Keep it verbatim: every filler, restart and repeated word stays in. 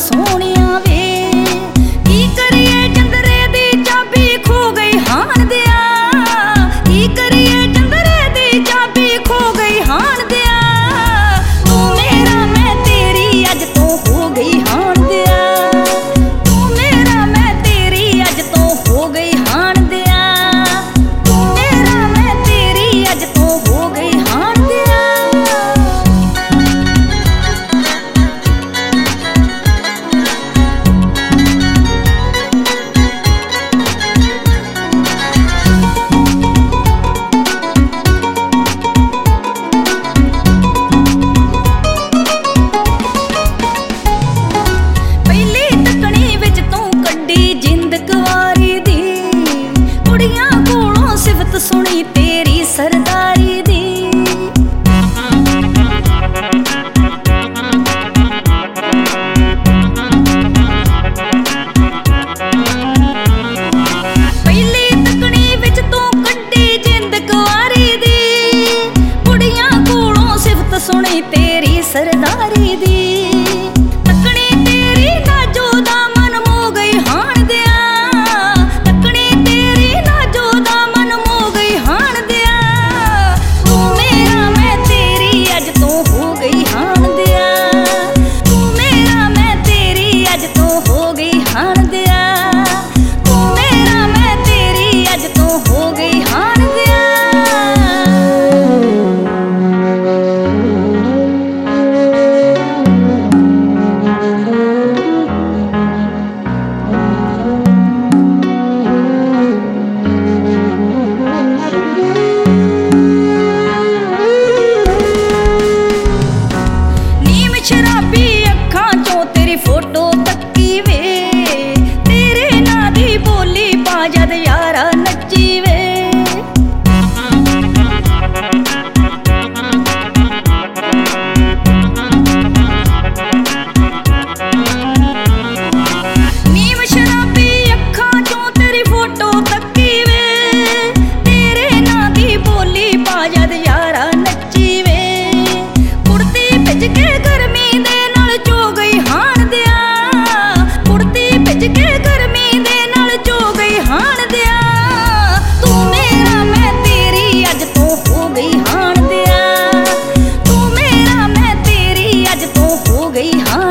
ਸੋਹਣਿਆ ਵੇ। ਕੀ ਕਰੀਏ ਜੰਦਰੇ ਦੀ ਚਾਬੀ ਖੋ ਗਈ ਹਾਣ ਦਿਆ, ਕੀ ਕਰੀਏ ਜੰਦਰੇ ਦੀ ਚਾਬੀ ਖੋ ਗਈ ਹਾਣ ਦਿਆ। ਤੂੰ ਮੇਰਾ ਮੈਂ ਤੇਰੀ ਅੱਜ ਤੋਂ ਹੋ ਗਈ ਹਾਣ ਦਿਆ, ਤੂੰ ਮੇਰਾ ਮੈਂ ਤੇਰੀ ਅੱਜ ਤੋਂ ਹੋ ਗਈ ਹਾਣ ਦਿਆ, ਤੂੰ ਮੇਰਾ ਮੈਂ ਤੇਰੀ ਅੱਜ ਤੋਂ ਹੋ ਗਈ ਹਾਣ ਦਿਆ। ਸੁਣੀ ਤੇਰੀ ਸਰਦਾਰੀ ਦੀ, ਪਹਿਲੀ ਤੱਕਣੀ ਵਿੱਚ ਤੂੰ ਕੱਢੀ ਜਿੰਦ ਕੁਆਰੀ ਦੀ, ਕੁੜੀਆਂ ਕੋਲੋਂ ਸਿਫਤ ਸੁਣੀ ਤੇਰੀ ਸਰਦਾਰੀ ਦੀ। ਸ਼ਰਾਬੀ ਅੱਖਾਂ ਚੋਂ ਤੇਰੀ ਫੋਟੋ ਤੱਕੀ ਵੇ, ਤੇਰੇ ਨਾਂ ਦੀ ਬੋਲੀ ਪਾ ਜਦ ਯਾਰਾ ਨੱਚੀ ਵੇ। ਨੀਮ ਸ਼ਰਾਬੀ ਅੱਖਾਂ ਚੋਂ ਤੇਰੀ ਫੋਟੋ ਤੱਕੀ ਵੇ, ਤੇਰੇ ਨਾਂ ਦੀ ਬੋਲੀ ਪਾ ਜਦ ਯਾਰਾ ਨੱਚੀ ਵੇ। ਕੁੜਤੀ ਭਿੱਜ ਕੇ ਗਈ ਹਾਂ।